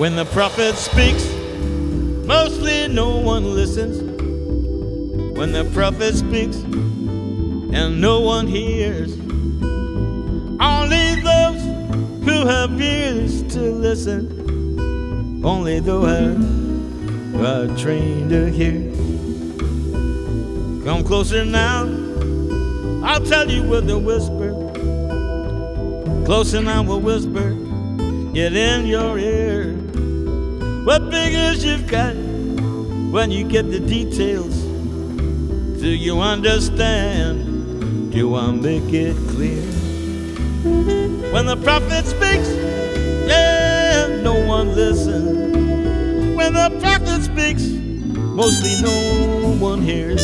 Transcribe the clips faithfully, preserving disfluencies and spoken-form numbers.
When the prophet speaks, mostly no one listens. When the prophet speaks and no one hears, only those who have ears to listen, only those who are trained to hear. Come closer now, I'll tell you with a whisper. Closer now, we'll whisper it in your ear. What figures you've got when you get the details? Do you understand? Do I make it clear? When the prophet speaks, yeah, no one listens. When the prophet speaks, mostly no one hears.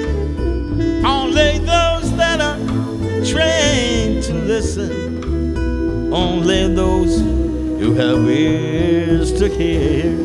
Only those that are trained to listen, only those who have ears to hear.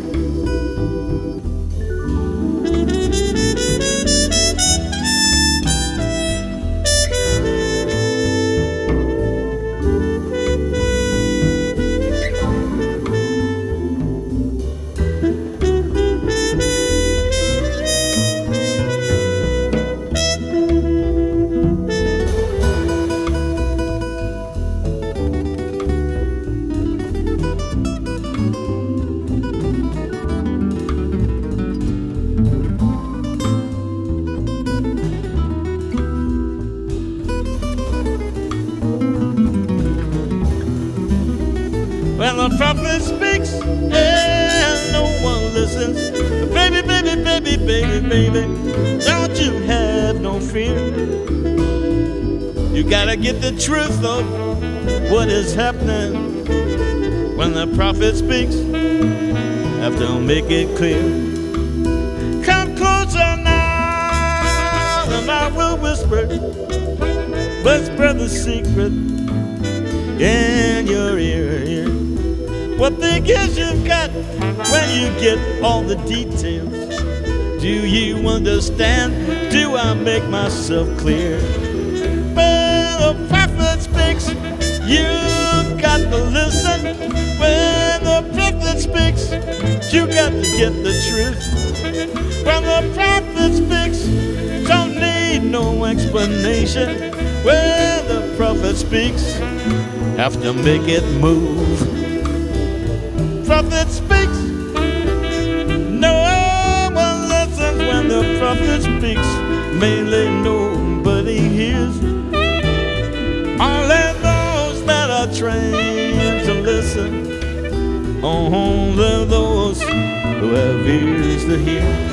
When the prophet speaks and no one listens, baby, baby, baby, baby, baby, don't you have no fear. You gotta get the truth of what is happening. When the prophet speaks, have to make it clear. Come closer now, and I will whisper, whisper the secret in your ear. What figures you've got when you get all the details? Do you understand? Do I make myself clear? When the prophet speaks, you got to listen. When the prophet speaks, you got to get the truth. When the prophet speaks, don't need no explanation. When the prophet speaks, have to make it move. Prophet speaks, no one listens. When the prophet speaks, mainly nobody hears. Only those that are trained to listen, only those who have ears to hear.